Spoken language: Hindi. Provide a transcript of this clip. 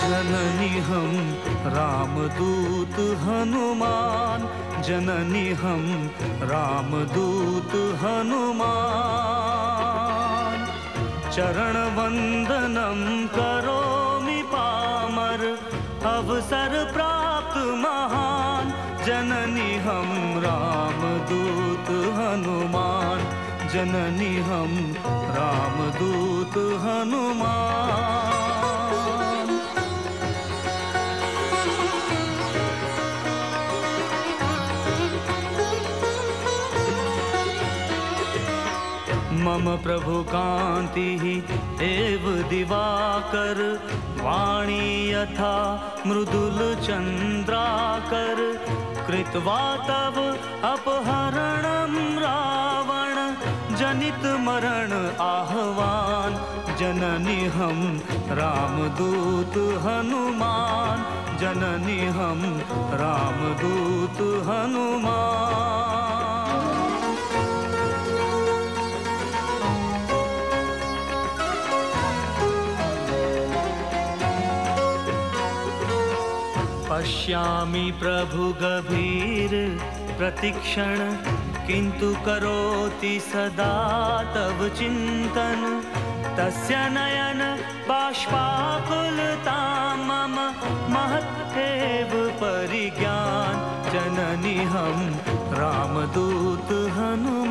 जननी हम रामदूत हनुमान, जननी हम रामदूत हनुमान। चरण वंदनम करोमि पामर, अवसर प्राप्त महान। जननी हम रामदूत हनुमान, जननी हम रामदूत हनुमान। मम प्रभु कांति एव दिवाकर, वाणी यथा मृदुल चंद्राकर। कृत्वा तव अपहरणं रावण, जनित मरण आहवान। जननी हम रामदूत हनुमान, जननी हम रामदूत हनुमान। पश्यामि प्रभु गभीर प्रतिक्षण, किंतु करोति सदा तव चिंतन। तस्य नयन बाष्पाकुलतां मम, महत्तेव परिज्ञान। जननी हम रामदूत हनुमान।